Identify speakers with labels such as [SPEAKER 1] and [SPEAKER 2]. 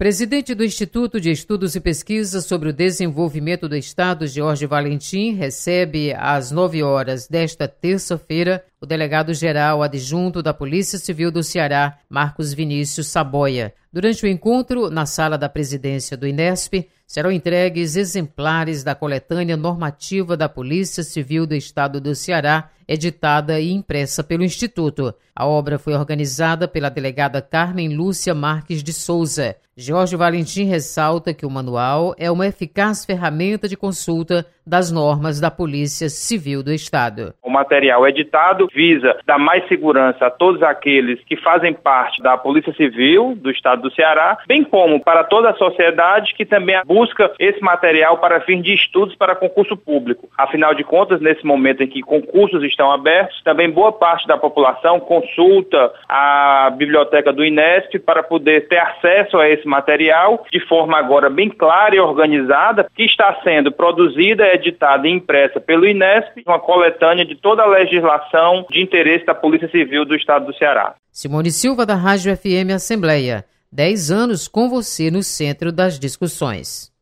[SPEAKER 1] Presidente do Instituto de Estudos e Pesquisas sobre o Desenvolvimento do Estado, Jorge Valentim, recebe às 9 horas desta terça-feira o delegado-geral adjunto da Polícia Civil do Ceará, Marcos Vinícius Saboia. Durante o encontro, na sala da presidência do INESP, serão entregues exemplares da coletânea normativa da Polícia Civil do Estado do Ceará, editada e impressa pelo Instituto. A obra foi organizada pela delegada Carmen Lúcia Marques de Souza. Jorge Valentim ressalta que o manual é uma eficaz ferramenta de consulta das normas da Polícia Civil do Estado.
[SPEAKER 2] O material editado visa dar mais segurança a todos aqueles que fazem parte da Polícia Civil do Estado do Ceará, bem como para toda a sociedade que também busca esse material para fins de estudos para concurso público. Afinal de contas, nesse momento em que concursos estão abertos, também boa parte da população consulta a biblioteca do INESP para poder ter acesso a esse material de forma agora bem clara e organizada, que está sendo produzida, editada e impressa pelo INESP, uma coletânea de toda a legislação de interesse da Polícia Civil do Estado do Ceará.
[SPEAKER 1] Simone Silva, da Rádio FM Assembleia. 10 anos com você no centro das discussões.